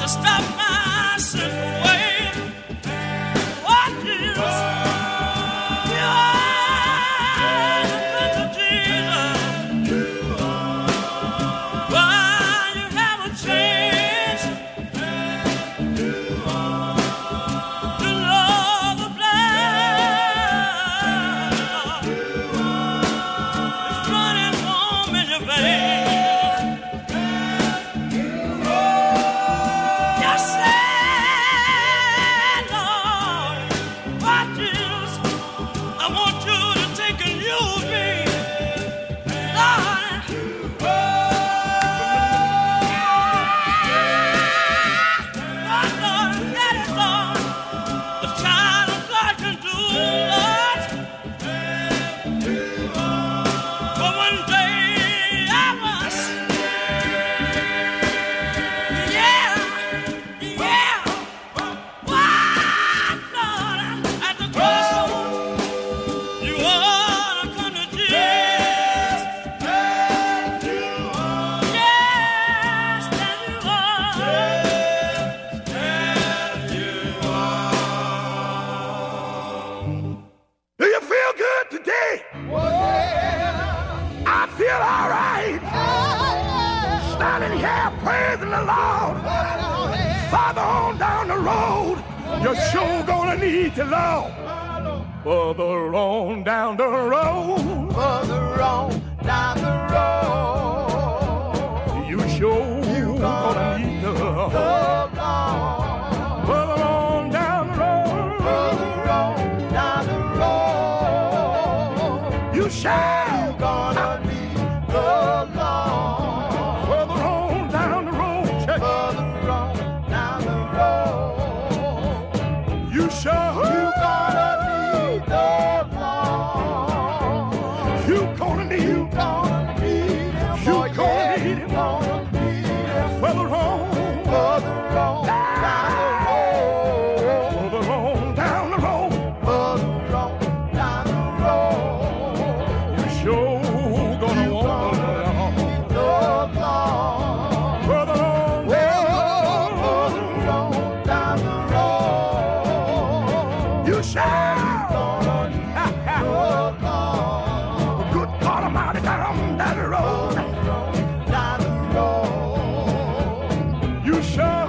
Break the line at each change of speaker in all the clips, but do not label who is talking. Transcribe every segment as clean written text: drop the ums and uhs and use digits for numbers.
stop my sinful way. Oh, Jesus, you are the Prince of Jesus. Why you haven't changed to know the blood is running warm in your veins.
Praising the Lord. Father, on down the road, you're sure gonna need the Lord. Further on down the road, further on down the road, you sure gonna need the Lord. Further on down the road, further on down the road, you shall gonna need the Lord. You gonna need the Lord. You gonna need him. You gonna need him. Further on down the road. You sure gonna want the Lord. Further on down the road. You shall. Good God Almighty, down that road. Down the road. You shall.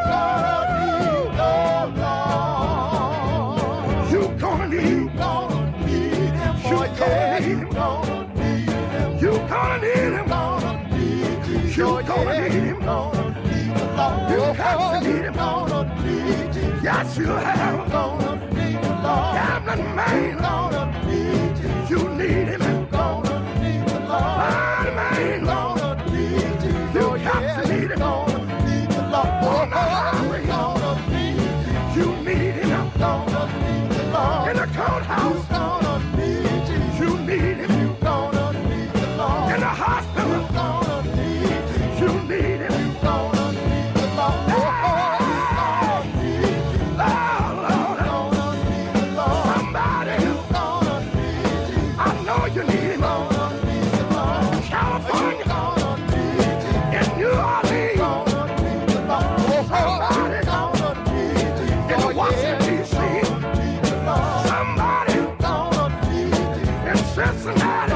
You gonna need him. You gonna need him. You gonna need him. You gonna need him. You have to need him. Yes, you have. Gambling man, you need him. Blind man, you got to need him. On the highway, you need him. In the courthouse, you need him. In the hospital, you need him. You need him. California, in New Orleans, somebody in Washington, D.C., somebody in Cincinnati,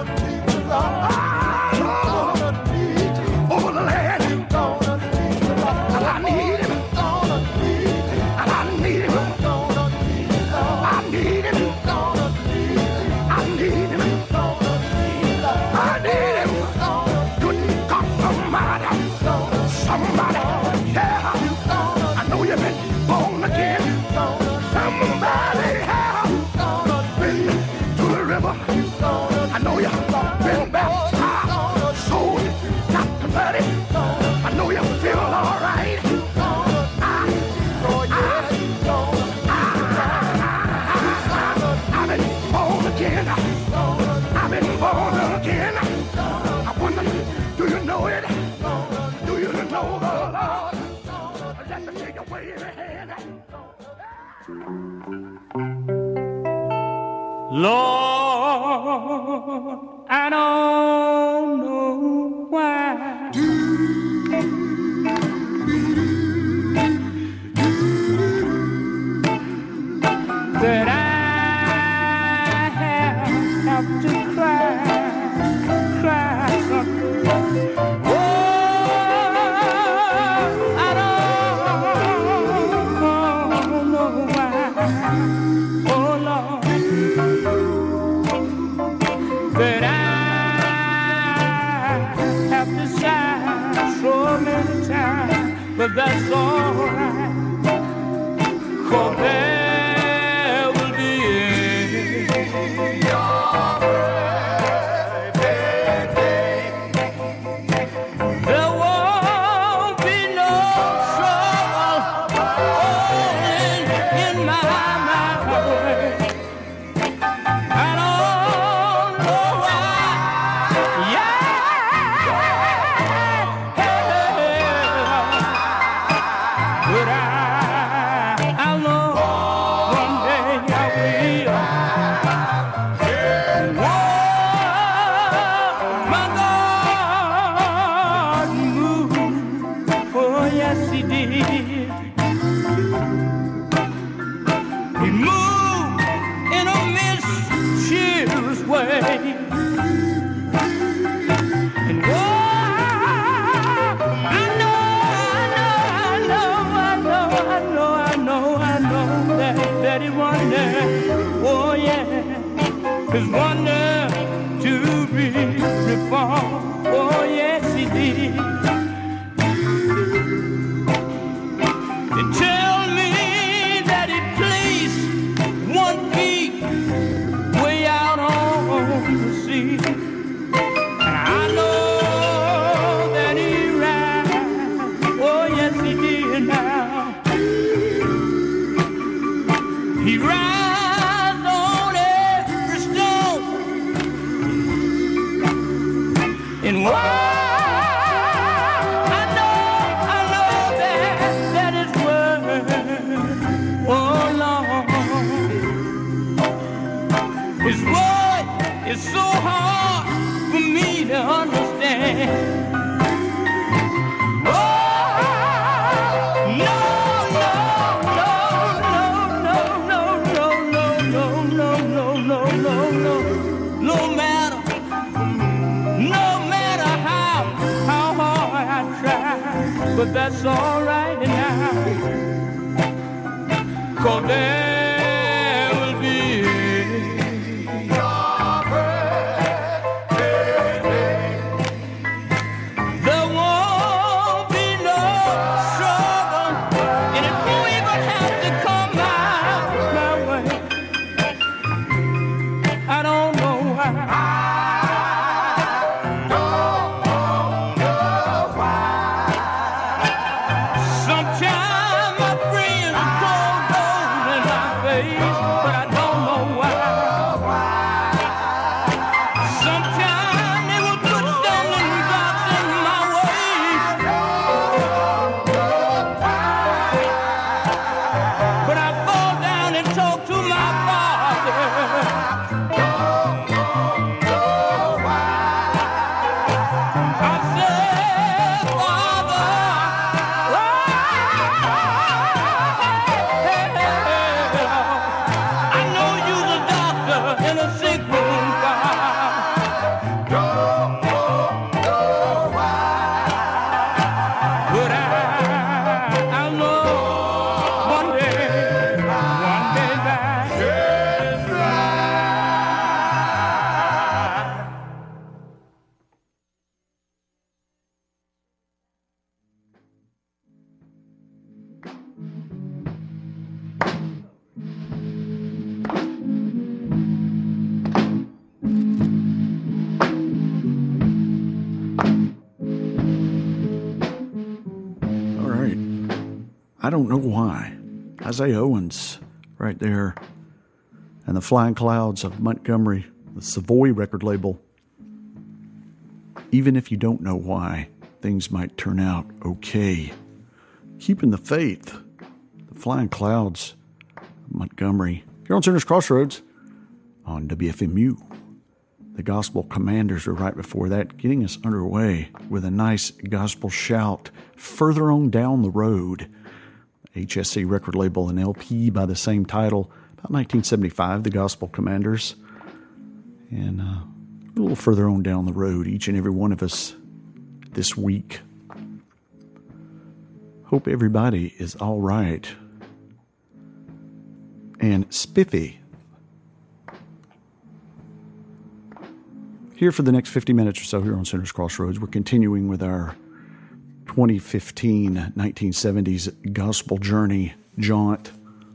all over the land. And I need him. And I need him. I need him. I need him. I need him. Good God Almighty. Somebody, yeah. I know you've been born again. Somebody, yeah. Been to the river. I know you've been baptized. Soul got the bloody. I know you feel all right. I've been born again. I've been born again. I wonder, do you know it? Do you know the Lord? Let me take away your hand. Lord, I don't know why.
now, but that's all right. 'Cause there will be there won't be no trouble in my way. I don't know why. But I know one day I will. Oh, my God moved. Oh, yes, he did. He moved in a mischievous way. And that he wonder, oh yeah, his wonder to be reformed, oh yes he did. They tell me that he placed one peak way out on the sea, and I know that he ran, oh yes he did now. He rides on every stone, and why I know that is worth, oh Lord, his word is so hard for me to understand. But that's all right now, 'cause there will be there won't be no trouble, and it won't even have to come my way. I don't know why.
I Don't Know Why. Isaiah Owens right there. And the Flying Clouds of Montgomery, the Savoy record label. Even if you don't know why, things might turn out okay. Keeping the faith. The Flying Clouds of Montgomery. Here on Center's Crossroads on WFMU. The Gospel Commanders are right before that, getting us underway with a nice gospel shout. Further on down the road, HSC record label and LP by the same title, about 1975, the Gospel Commanders. And a little further on down the road, each and every one of us this week. Hope everybody is all right and spiffy. Here for the next 50 minutes or so here on Center's Crossroads, we're continuing with our 2015 1970s gospel journey jaunt.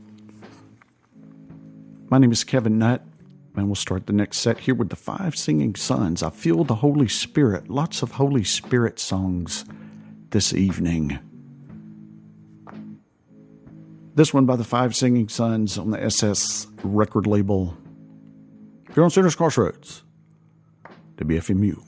My name is Kevin Nutt, and we'll start the next set here with the Five Singing Sons. I feel the Holy Spirit. Lots of Holy Spirit songs this evening. This one by the Five Singing Sons on the SS record label. Here on Sinners Crossroads, WFMU.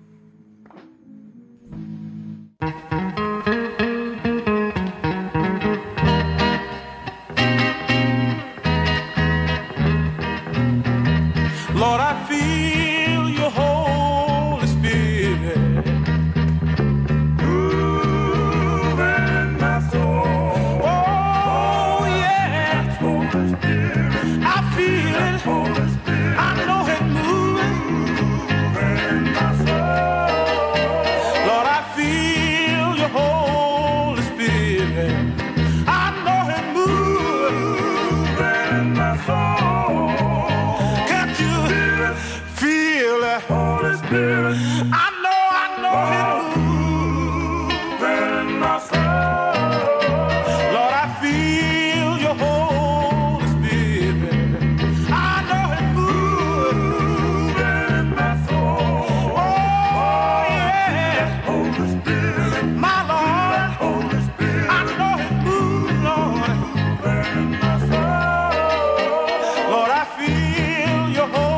Lord, I feel your Holy Spirit moving my soul. Oh, yeah. Holy Spirit. I feel it. Holy Spirit. I know it moving my soul. Lord, I feel your Holy Spirit. I know it moving my soul. Feel that Holy Spirit. I know it moving my soul. Lord, I feel your Holy Spirit. I know it moving my soul. Oh, yeah. Holy Spirit. My Lord. Holy Spirit. I know it moving, Lord. Moving my soul. Lord, I feel your Holy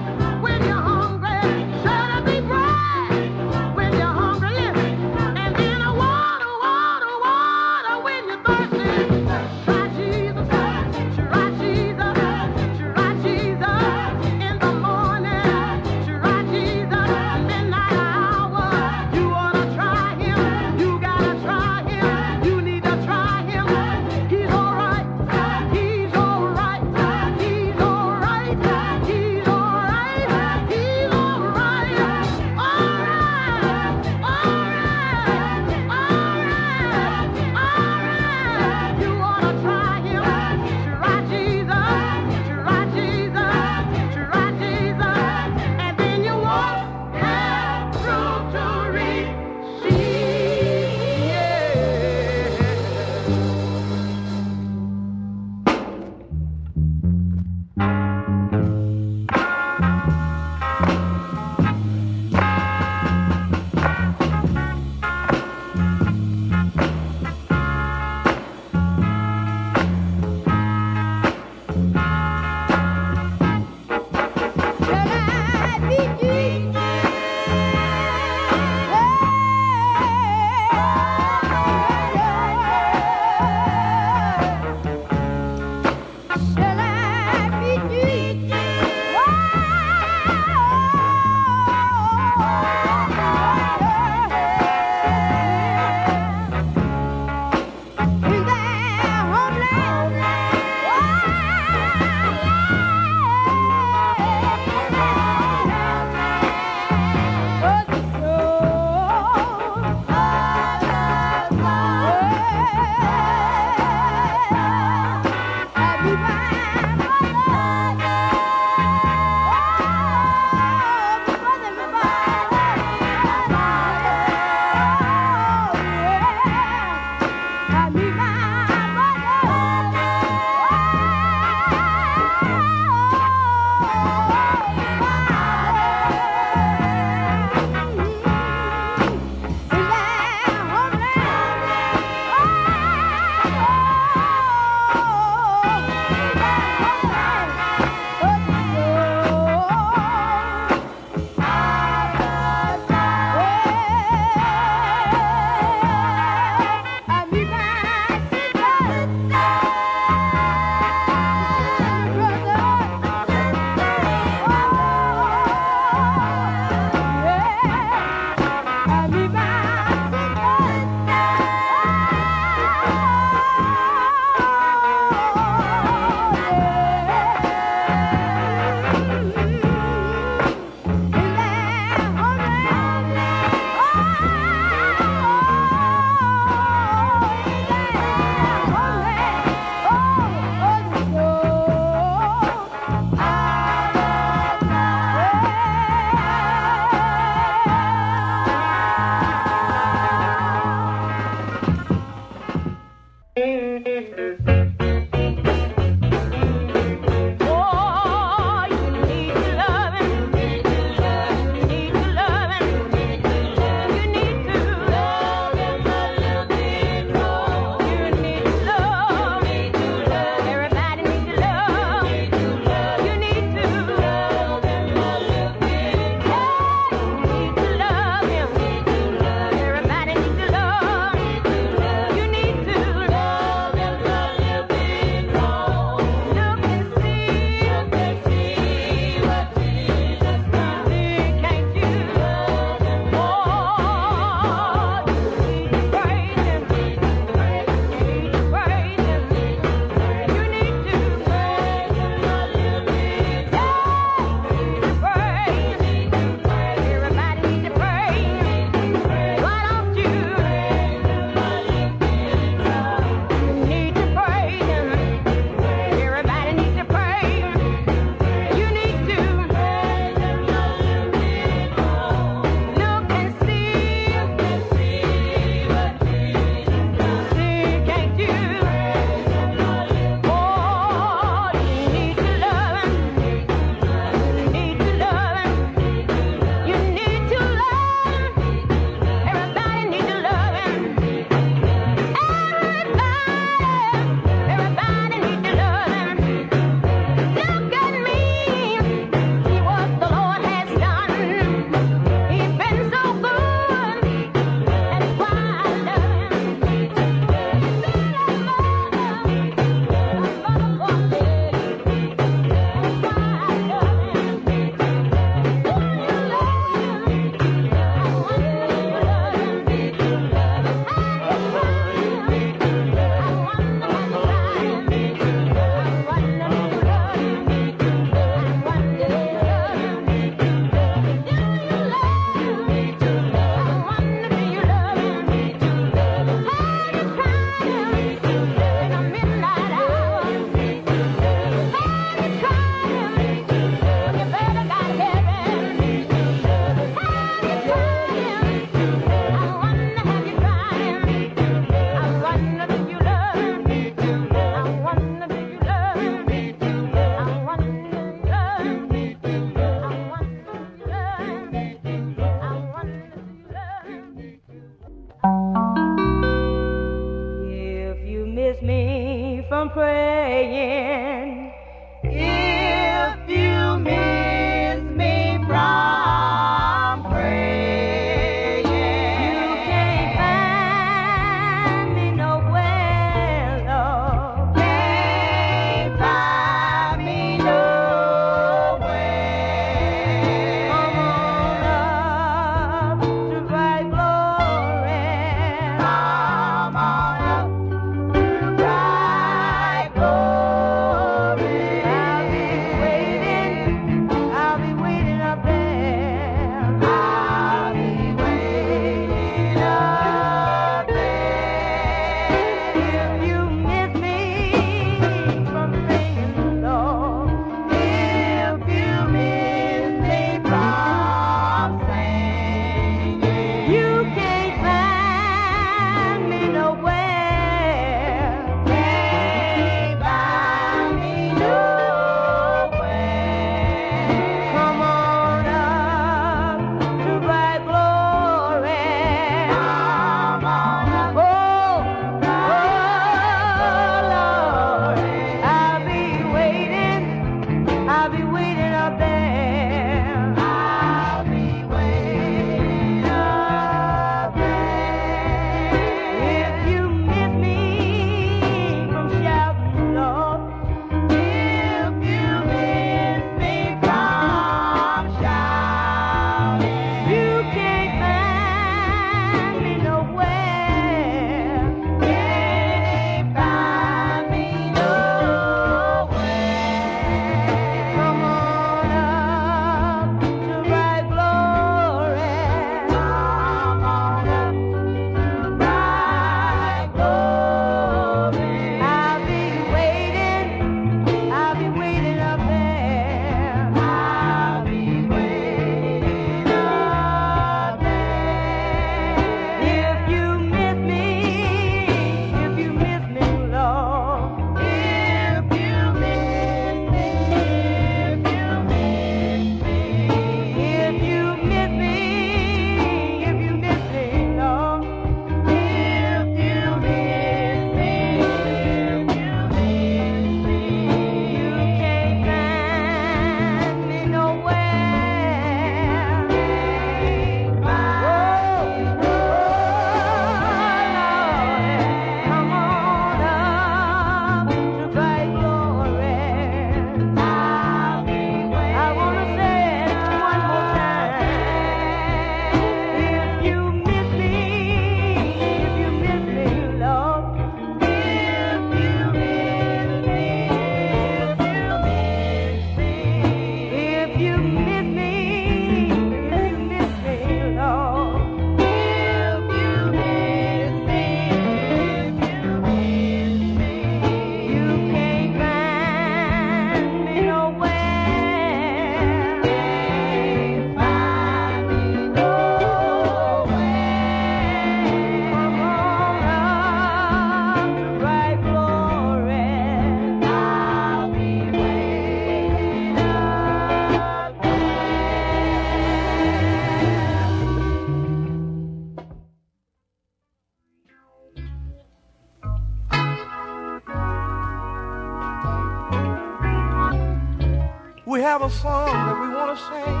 we have a song that we want to sing.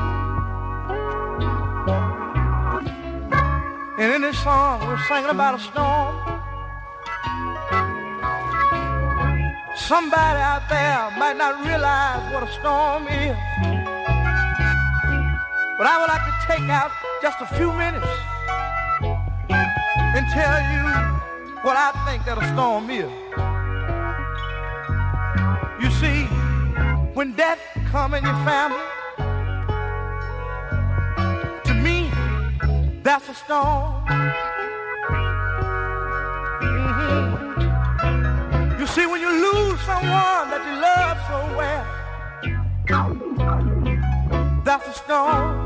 And in this song, we're singing about a storm. Somebody out there might not realize what a storm is. But I would like to take out just a few minutes and tell you what I think that a storm is. You see, when death comes in your family, to me, that's a storm. You see, when you lose someone that you love so well, that's a storm.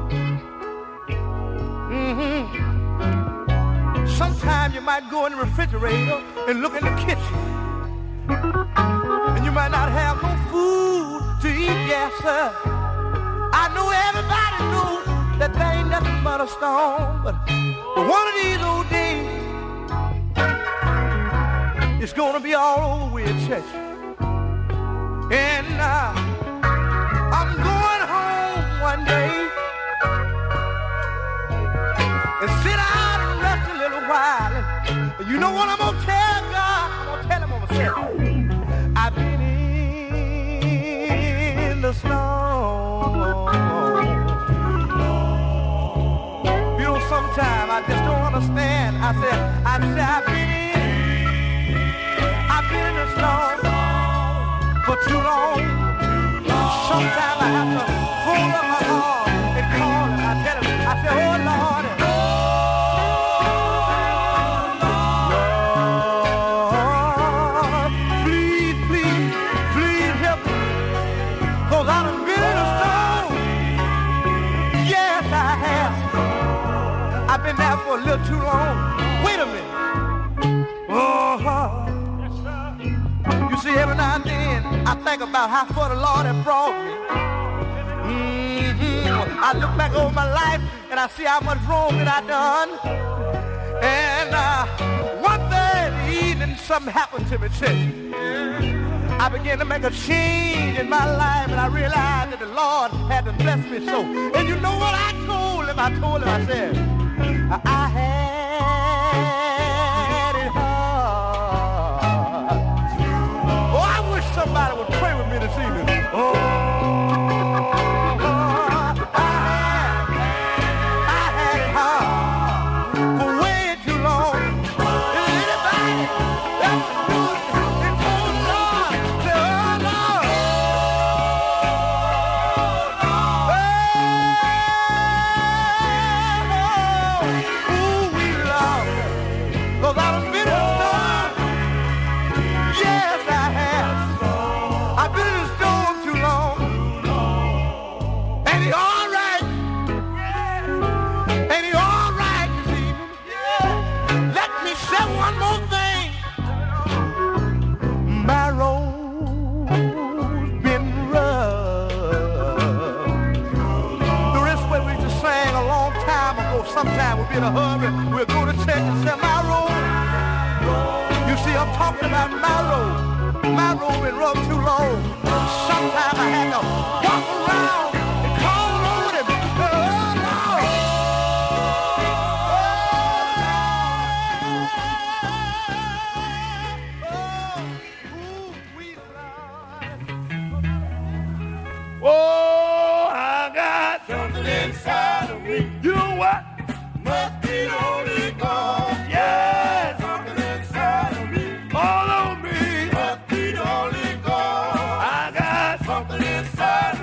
Sometimes you might go in the refrigerator and look in the kitchen, and you might not have no food to eat, yes sir. I know everybody knows that there ain't nothing but a storm, but one of these old days, it's gonna be all over with, church. And I'm going home one day and sit out and rest a little while. And you know what I'm gonna tell God? I'm gonna tell him myself. I've been in the storm. You know, sometimes I just don't understand. I said I've been in the storm for too long. Sometimes I have to fold up my arm and call him. I tell him, I say, oh Lord, please, please, please help me, 'cause I done been in a storm. Yes, I have. I've been there for a little too long. Wait a minute. You see, every now and then, I think about how far the Lord has brought me. I look back over my life, and I see how much wrong that I done. And one day, the evening, something happened to me, church. I began to make a change in my life, and I realized that the Lord had to bless me so. And you know what I told him? I said, I had it hard. Oh, I wish somebody would pray with me this evening. Oh, I had it hard for way too long. Is anybody that's good and told the Lord, say, oh, Lord, ooh, we love, 'cause I done been in the storm. Yes, I have. I've been in the storm too long. Ain't he all right? Ain't he all right this evening? Let me say one more thing. My road's been rough. The rest way we used to sing a long time ago. Sometime we'll be in a hurry. We'll go to church and say, my road. You see, I'm talking about my road. My road been rough too long. Sometimes I had to walk around and call on him. Oh, Lord.
Oh, I got something inside of me. You know what? Must be the Holy Ghost. Yeah, something inside of me. All over me. Must be the Holy Ghost. I got something inside of me.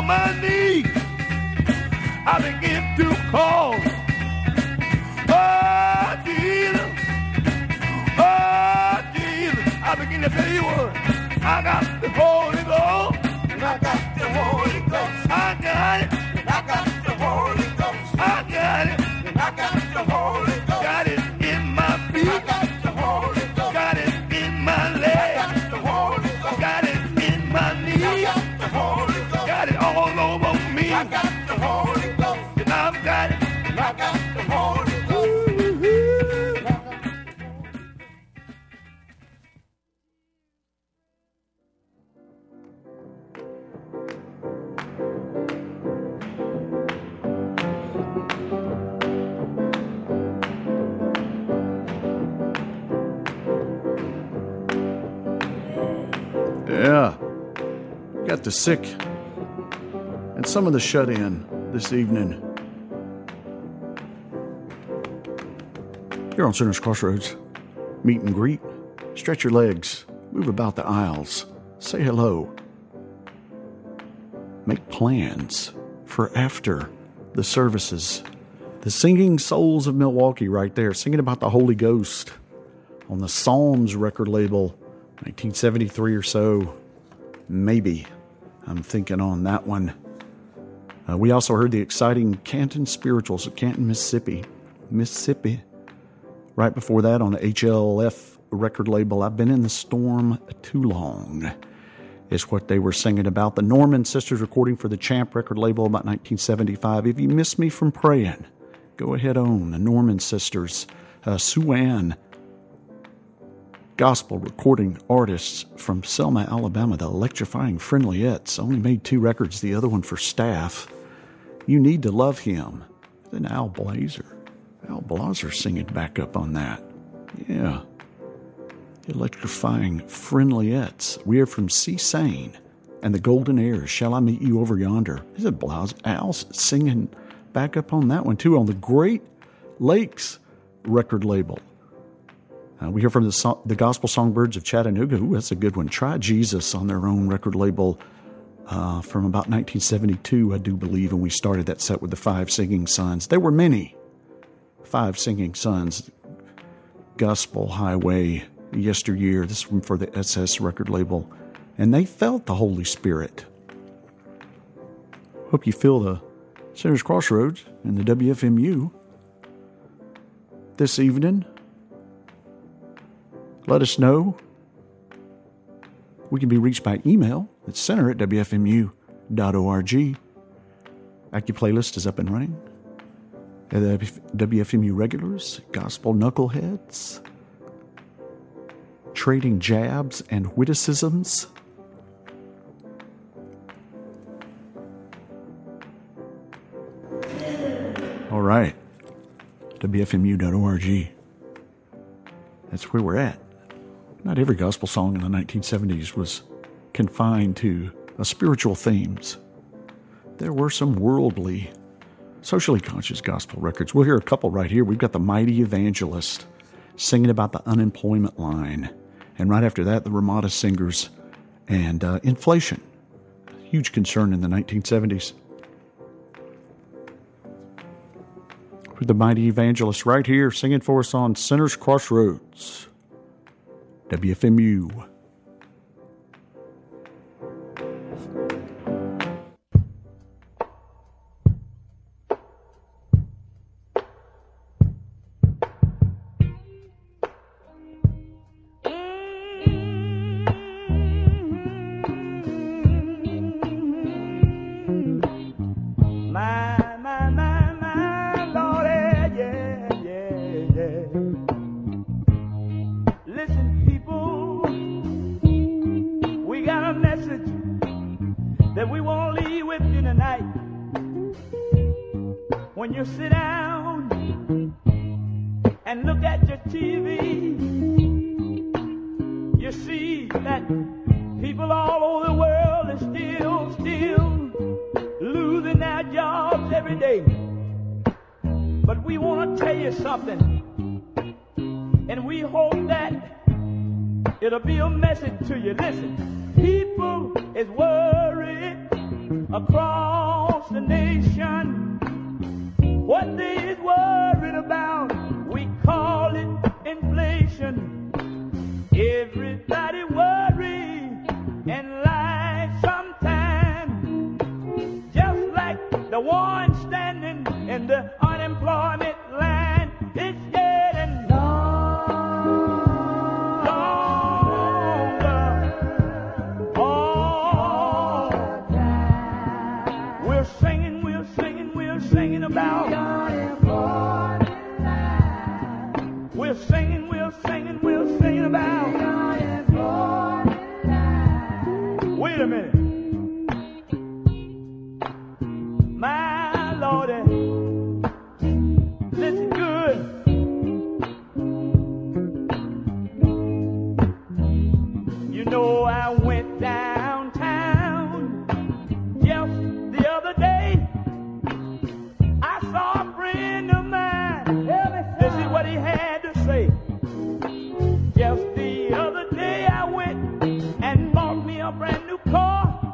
on my knees, I begin to call. Oh, Jesus. Oh, Jesus. I begin to tell you what. I got the Holy Ghost. And I got the Holy Ghost. I got it. And I got the Holy Ghost. I got it. And I got the Holy Ghost. Got it in my feet. I got the Holy Ghost. Got it in my legs. I got the Holy Ghost. Got it in my knees. I got the Holy Ghost. Got it all over me. I got the Holy Ghost. And I've got it. And I got the Holy Ghost.
Yeah, got the sick and some of the shut-in this evening. Here on Sinner's Crossroads, meet and greet, stretch your legs, move about the aisles, say hello. Make plans for after the services. The Singing Souls of Milwaukee right there, singing about the Holy Ghost on the Psalms record label. 1973 or so, maybe. I'm thinking on that one. We also heard the exciting Canton Spirituals of Canton, Mississippi. Right before that on the HLF record label, I've Been in the Storm Too Long, is what they were singing about. The Norman Sisters recording for the Champ record label about 1975. If you miss me from praying, go ahead on. The Norman Sisters, Sue Ann, gospel recording artists from Selma, Alabama, the Electrifying Friendlyettes. Only made 2 records, the other one for Staff. You Need to Love Him. Then Al Blazer singing back up on that. Yeah. Electrifying Friendlyettes. We are from C. Sane and the Golden Airs. Shall I Meet You Over Yonder? Is it Al's singing back up on that one too, on the Great Lakes record label. We hear from the Gospel Songbirds of Chattanooga. Ooh, that's a good one. Try Jesus on their own record label from about 1972, I do believe, and we started that set with the 5 Singing Sons. There were many 5 Singing Sons. Gospel Highway, Yesteryear. This one for the SS record label. And they felt the Holy Spirit. Hope you feel the Sinner's Crossroads and the WFMU this evening. Let us know. We can be reached by email at center@wfmu.org. AccuPlaylist is up and running. The WFMU regulars, gospel knuckleheads, trading jabs and witticisms. All right. WFMU.org. That's where we're at. Not every gospel song in the 1970s was confined to spiritual themes. There were some worldly, socially conscious gospel records. We'll hear a couple right here. We've got the Mighty Evangelist singing about the unemployment line. And right after that, the Ramada Singers and inflation. Huge concern in the 1970s. With the Mighty Evangelist right here singing for us on Sinner's Crossroads. WFMU.
Sit down and look at your TV, you see that people all over the world are still losing their jobs every day. But we want to tell you something, and we hope that it'll be a message to you. Listen, people is worried across the nation. What they is worried about, we call it inflation. Everybody worry in life sometime, just like the one standing in the unemployment line. It's getting longer. Oh, we're singing about. We're singing about. Wait a minute. My Lordy, listen good. You know I went downtown just the other day. I saw a friend of mine. This is what he had to say. Just the other day I went and bought me a brand new car.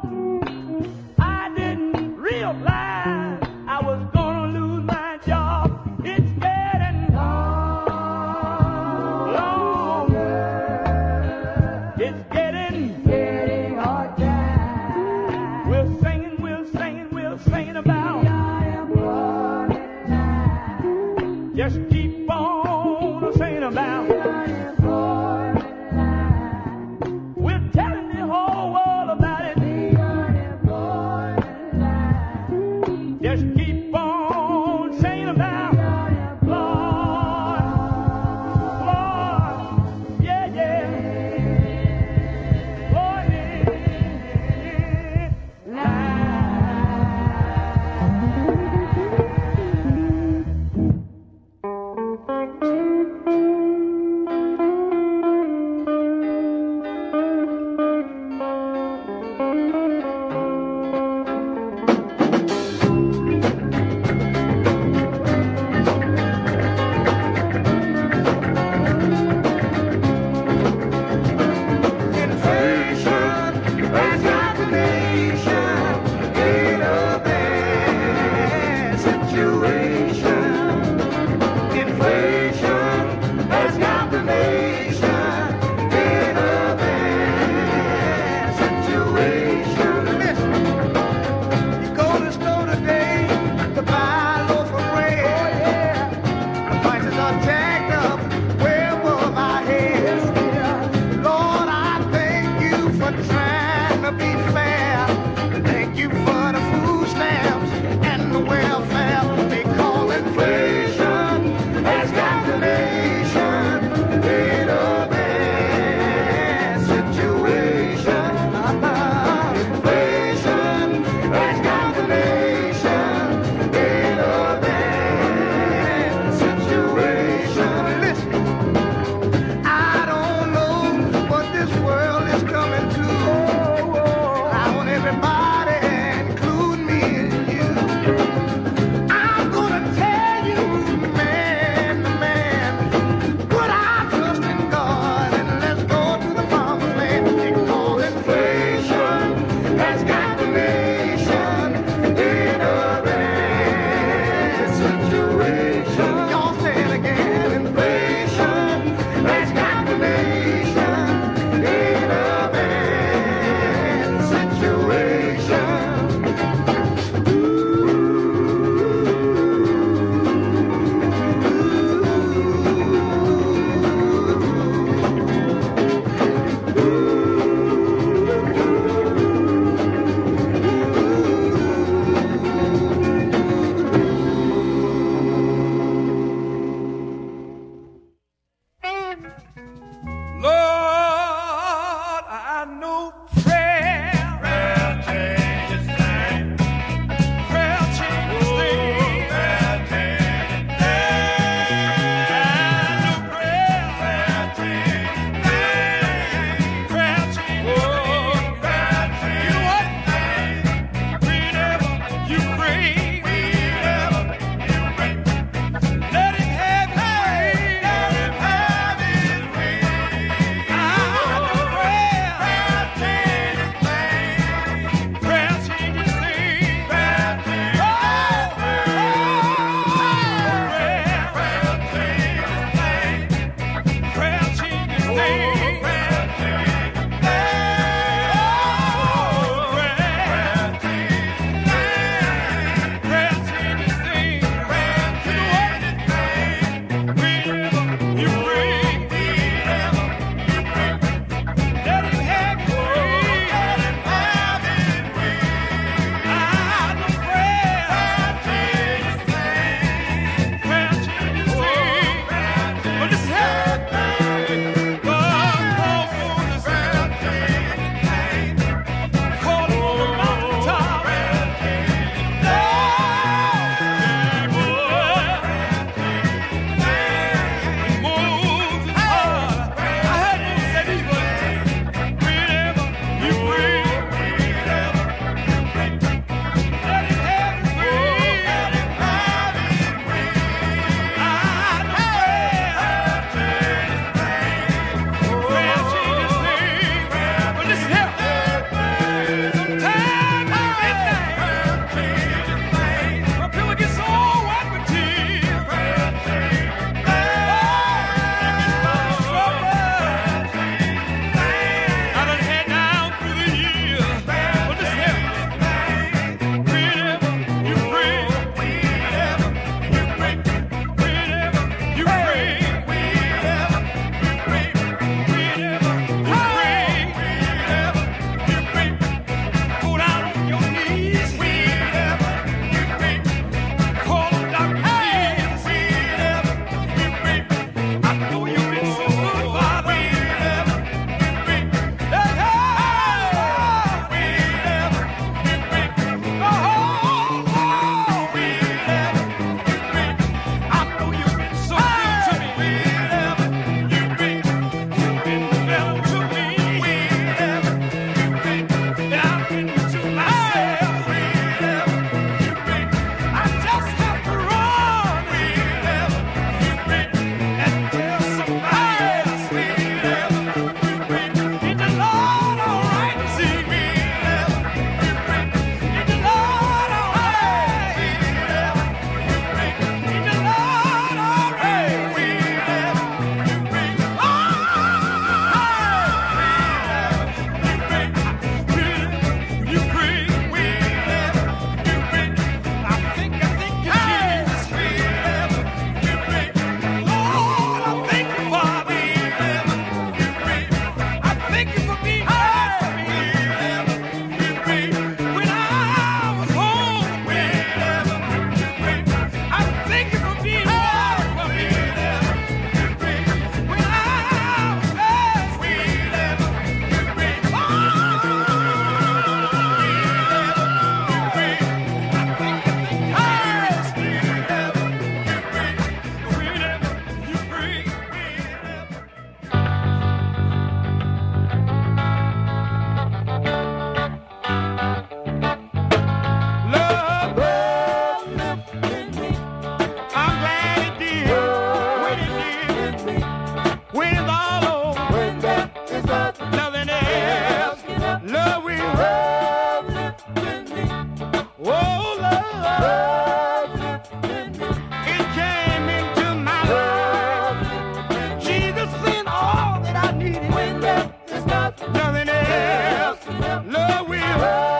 Love will.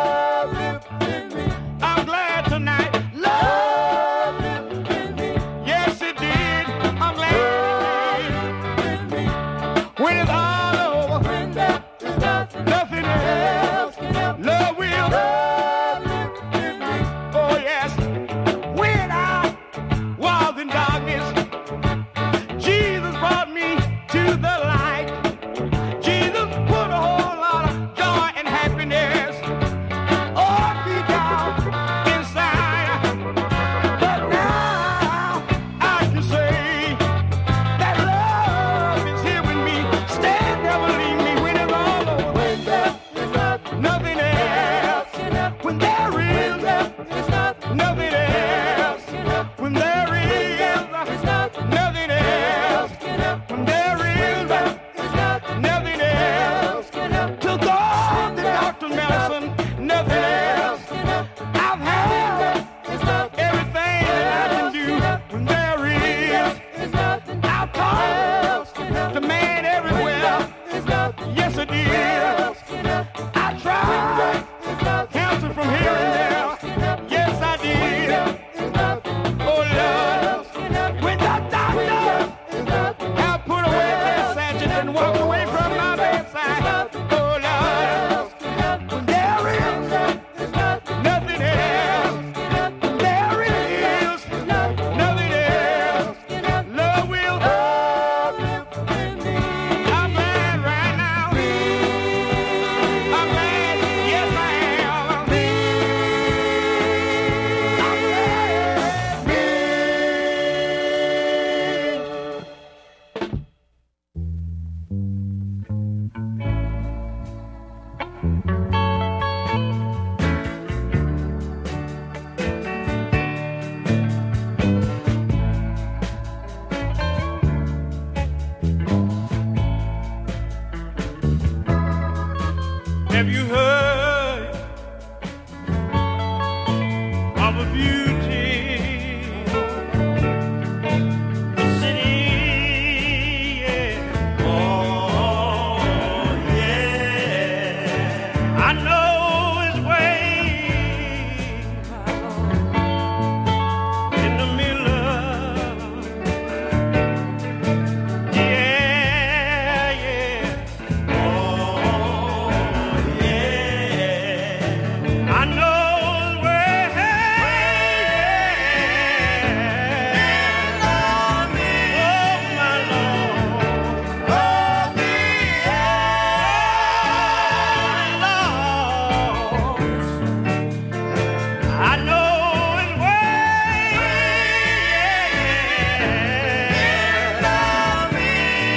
I'm glad tonight. Love yes, it did. I'm glad. When it's all over, nothing else. Love will. Oh, yes. When I was in darkness, Jesus brought me to the light. Jesus put a whole lot of joy and happiness all deep down inside. But now I can say that love is here with me. Stand never leave me when it's all over. When there is nothing else. When there is nothing else. When there is nothing else. When there is nothing else. Took all the doctor's medicine, nothing else. I've had everything that I can do. When there is, I've talked to man everywhere. Yes, I did. I tried counsel from here and there. Yes, I did. Oh, Lord, when the doctor have put away their sachet and walked away from my bedside. Oh, Lord, when there is nothing else. There is nothing else. Love will. I'm glad right now. I'm glad. Yes, I am. I'm glad. Have you heard of a beauty? The city, yeah. Oh, yeah. I know his way in the middle. Yeah, yeah. Oh, yeah. I know his way. Love me. Oh, my Lord. Love me. Lord. I know his way. Love me.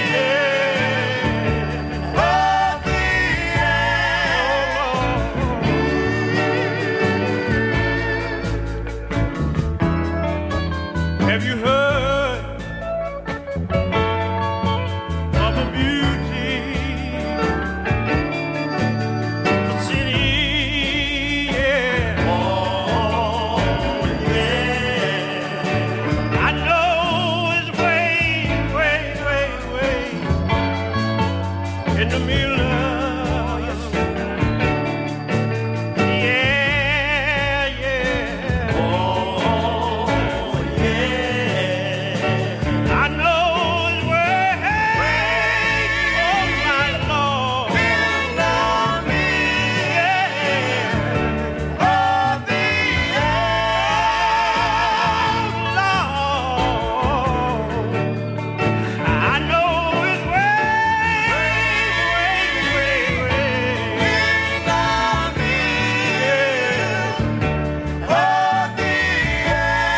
Love me. Have you heard of a beauty? The city, yeah. Oh, yeah. I know his way in the middle. Yeah, yeah. Oh, yeah. I know his way. Oh, my Lord. Love me. Yeah. Oh, thee, Lord. I know his way. Love me. Yeah. Oh, thee,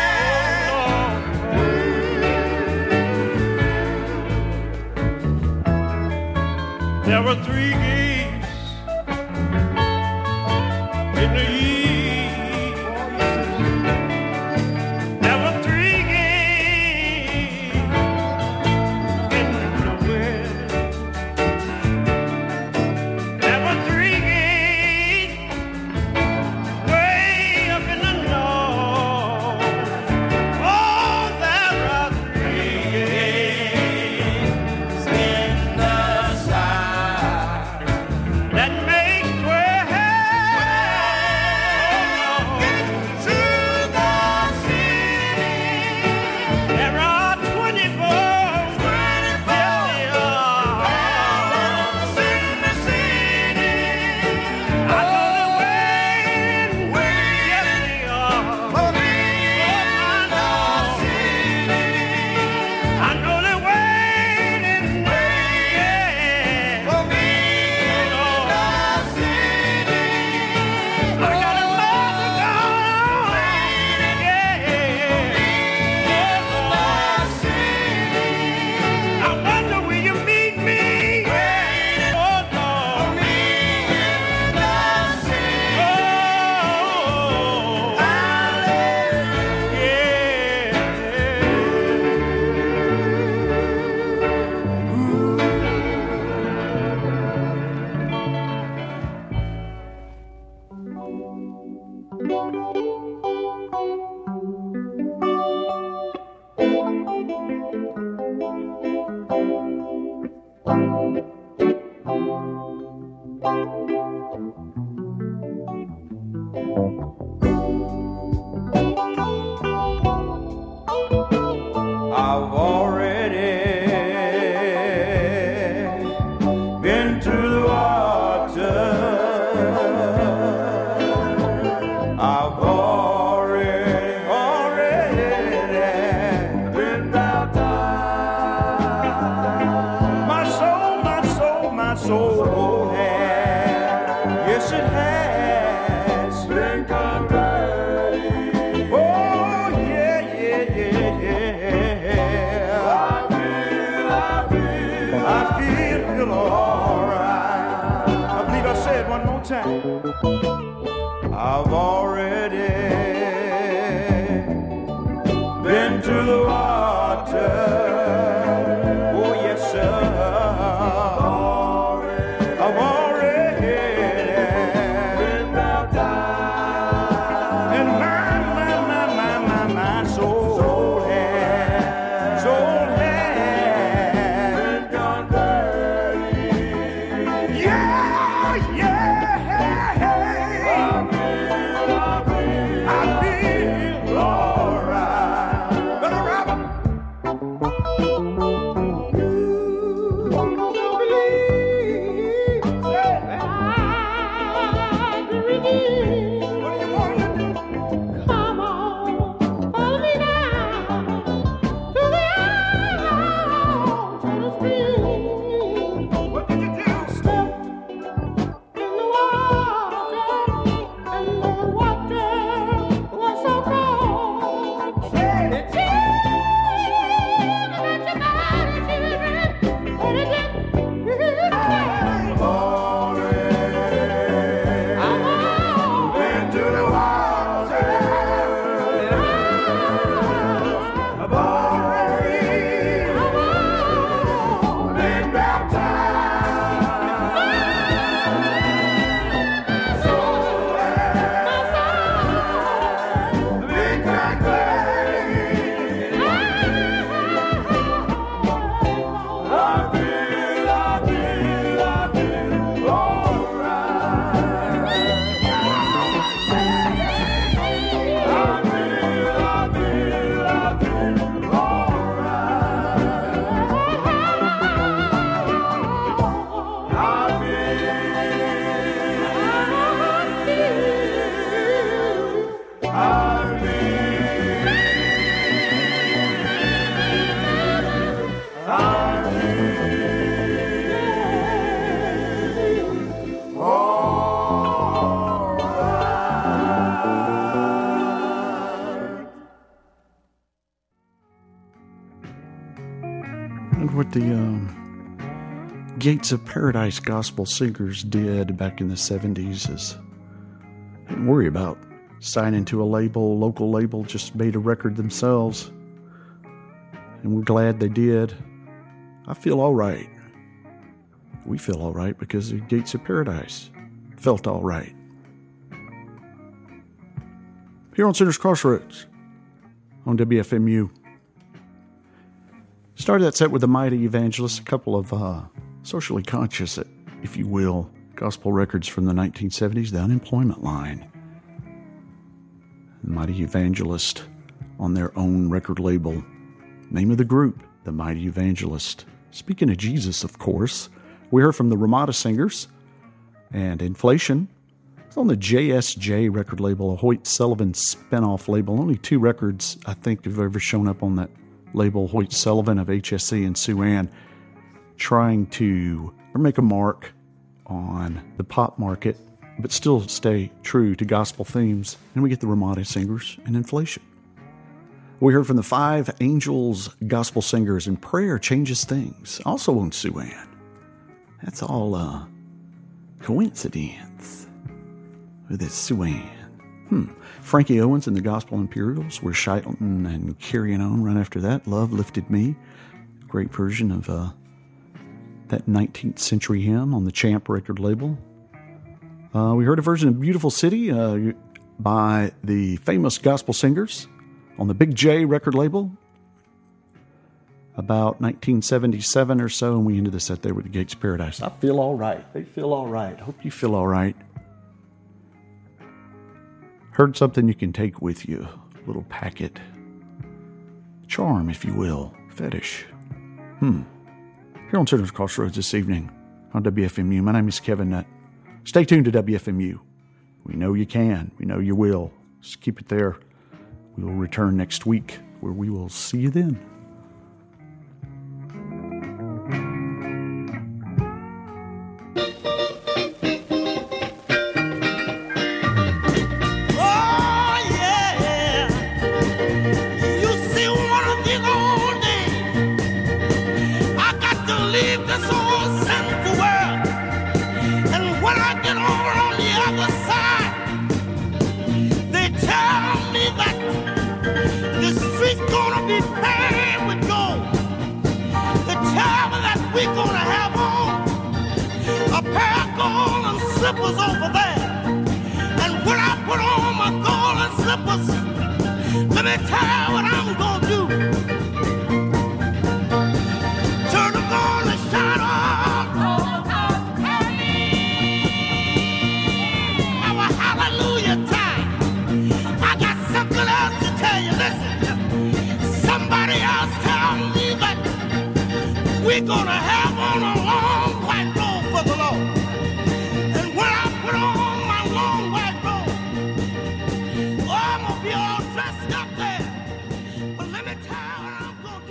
Lord. There were three geese in the east. There were three geese in the west. There were three geese way up in the north. Oh, there are three geese in the south that make 12. I've already been through the water. I've already been baptized. My soul has, yes it has been converted. Oh yeah. I feel alright. I believe I said one more time. I've already been to the water. Oh yes sir. I've already been baptized. And my soul has been converted. Yeah. I feel alright. Brother Robert. You don't believe that I've been redeemed. What do you want to do? Come on, follow me now to the stream. What did you do? Step in the water, and the water was so cold. It chilled your body, children, but it didn't. I've already been to the water. I've already been baptized. My soul been converted. I feel alright.
And what the Gates of Paradise gospel singers did back in the 70s is didn't worry about signing to a label, local label, just made a record themselves. And we're glad they did. I feel all right. We feel all right because the Gates of Paradise felt all right. Here on Sinner's Crossroads on WFMU. Started that set with the Mighty Evangelists, a couple of socially conscious, if you will, gospel records from the 1970s, The Unemployment Line. The Mighty Evangelist on their own record label. Name of the group, The Mighty Evangelist. Speaking of Jesus, of course, we heard from the Ramada Singers and Inflation. It's on the JSJ record label, a Hoyt Sullivan spinoff label. Only 2 records, I think, have ever shown up on that label. Hoyt Sullivan of HSC and Sue Ann trying to make a mark on the pop market, but still stay true to gospel themes. And we get the Ramada Singers and Inflation. We heard from the 5 Angels Gospel Singers and Prayer Changes Things, also on Sue Ann. That's all coincidence with this Sue Ann. Frankie Owens and the Gospel Imperials were shouting and carrying on right after that. Love Lifted Me. Great version of that 19th century hymn on the Champ record label. We heard a version of Beautiful City by the famous gospel singers on the Big J record label about 1977 or so, and we ended the set there with the Gates of Paradise. I feel all right. They feel all right. Hope you feel all right. Heard something you can take with you. A little packet. Charm, if you will. Fetish. Here on Center's Crossroads this evening on WFMU. My name is Kevin Nutt. Stay tuned to WFMU. We know you can. We know you will. Just keep it there. We will return next week where we will see you then.
Over there, and when I put on my golden slippers, let me tell you what I'm gonna do. Turn the golden shine on, have a hallelujah time. I got something else to tell you. Listen, somebody else tell me that we're gonna have on a long white road for the Lord. Put on my long white robe. Oh, I'm gonna be all dressed up there. But let me tell you what I'm gonna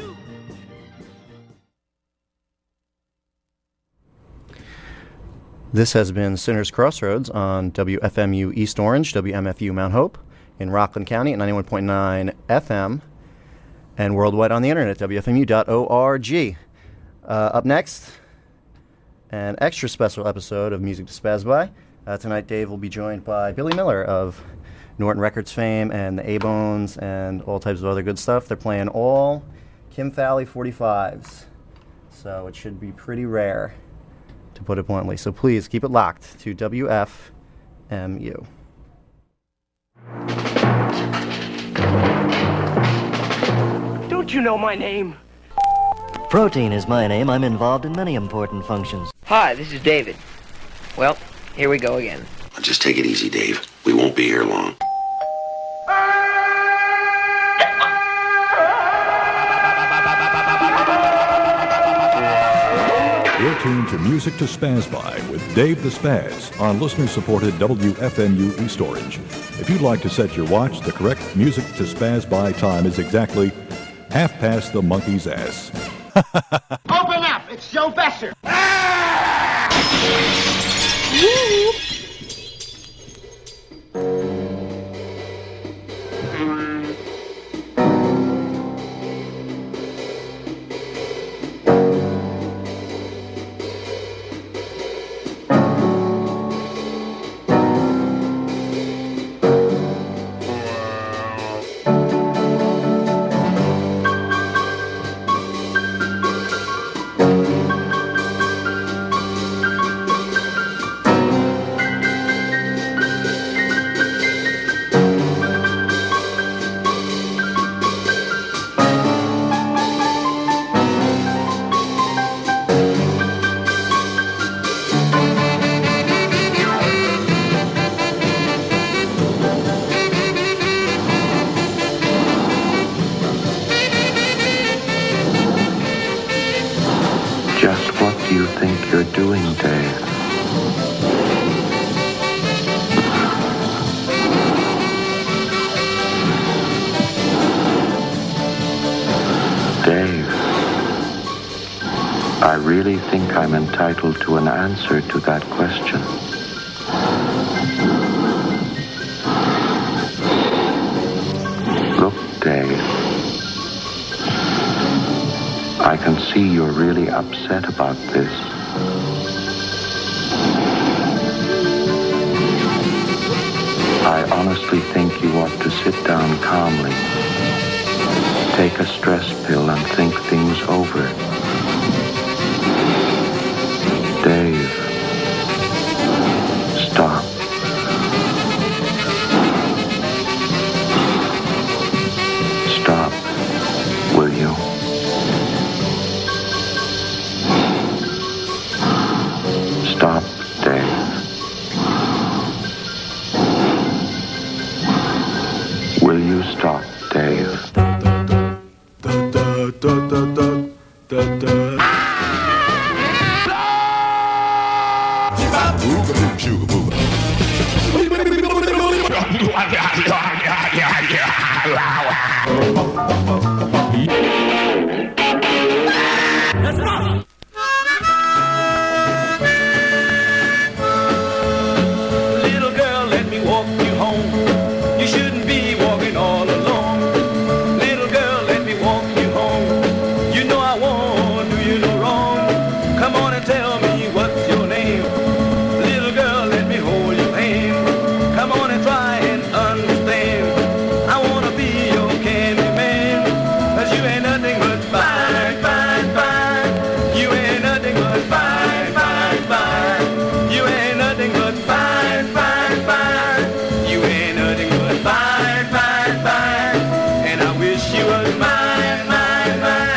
do.
This has been Sinner's Crossroads on WFMU East Orange, WMFU Mount Hope in Rockland County at 91.9 FM and worldwide on the internet, WFMU.org. Up next, an extra special episode of Music to Spaz By. Tonight, Dave will be joined by Billy Miller of Norton Records fame and the A-Bones and all types of other good stuff. They're playing all Kim Fowley 45s, so it should be pretty rare, to put it bluntly. So please keep it locked to WFMU.
Don't you know my name?
Protein is my name. I'm involved in many important functions.
Hi, this is David. Well, here we go again.
Just take it easy, Dave. We won't be here long.
You're tuned to Music to Spaz By with Dave the Spaz on listener-supported WFMU East Orange. If you'd like to set your watch, the correct Music to Spaz By time is exactly 1/2 the monkey's ass.
Open up! It's Joe Besser!
I really think I'm entitled to an answer to that question. Look, Dave, I can see you're really upset about this. I honestly think you ought to sit down calmly, take a stress pill and think things over. Dave, stop.
Little girl, let me walk you home. You shouldn't be walking all alone. Little girl, let me walk you home. You know I won't do you no wrong. Come on and tell me what's your name. Little girl, let me hold your hand. Come on and try and understand. I wanna be your candy man. 'Cause you ain't nothing but fine, fine, fine. You ain't nothing but fine, fine, fine. You ain't nothing but fine, fine, fine. You ain't nothing but fine, fine, fine. And I wish you was mine, mine, mine.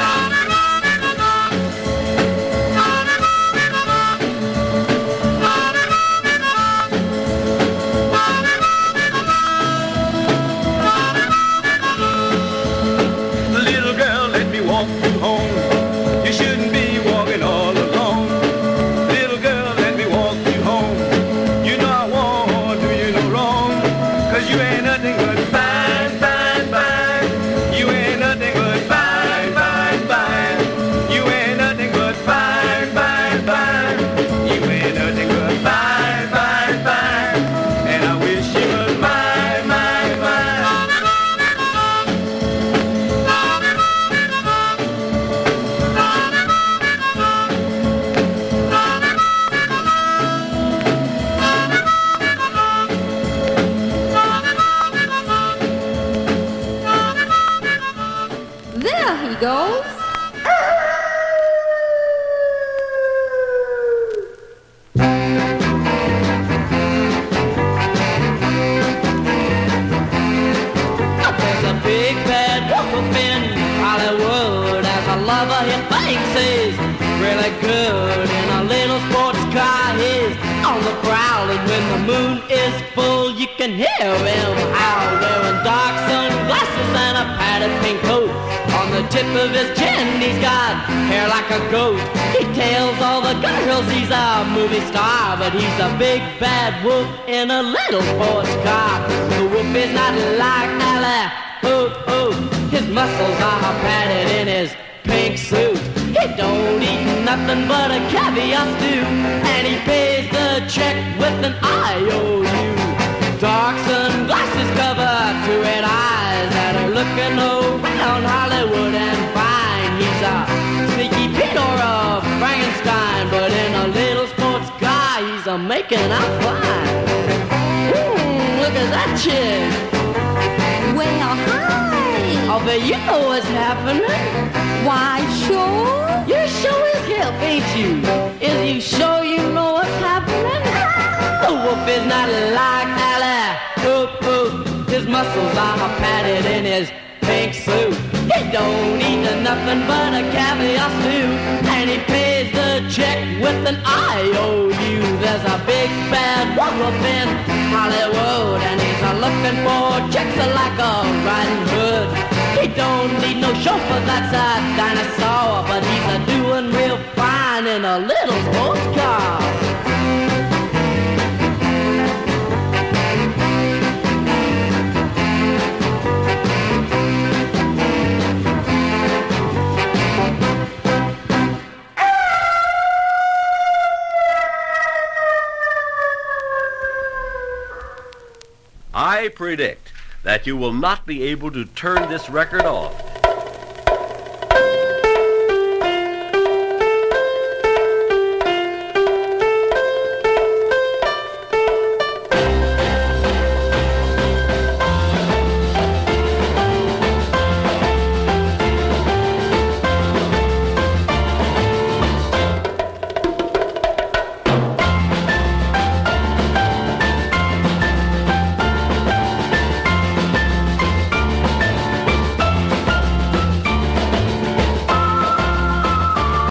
Little girl, let me walk you home. You shouldn't be walking all alone. Little girl, let me walk you home. You know I won't do you no wrong. 'Cause you ain't nothing but fine, fine, fine. You ain't nothing but fine, fine, fine. You ain't nothing but fine, fine, fine. You ain't nothing but fine, fine, fine. And I wish you was mine, mine, mine.
There he goes.
There's a big bad wolf up in Hollywood, as a lover his face is really good. In a little sports car he's on the prowl, and when the moon is full you can hear him howl. Wearing dark sunglasses and a padded pink coat. On the tip of his chin he's got hair like a goat. He tells all the girls he's a movie star, but he's a big bad wolf in a little sports car. The wolf is not like Ally, oh, oh. His muscles are padded in his pink suit. He don't eat nothing but a caviar stew, and he pays the check with an IOU. Dark sunglasses cover two red eyes that are looking around Hollywood and fine. He's a sneaky Pete or a Frankenstein, but in a little sports car he's a making out fine. Look at that chick.
Well, hi.
Oh, but you know what's happening.
Why, sure.
You sure as hell, ain't you? Is you sure you know what's happening? The wolf is not like Ally, oop, oop. His muscles are padded in his pink suit. He don't eat nothing but a caviar stew, and he pays the check with an IOU. There's a big bad wolf in Hollywood, and he's looking for chicks like a Riding Hood. He don't need no chauffeur, that's a dinosaur, but he's doing real fine in a little sports car.
I predict that you will not be able to turn this record off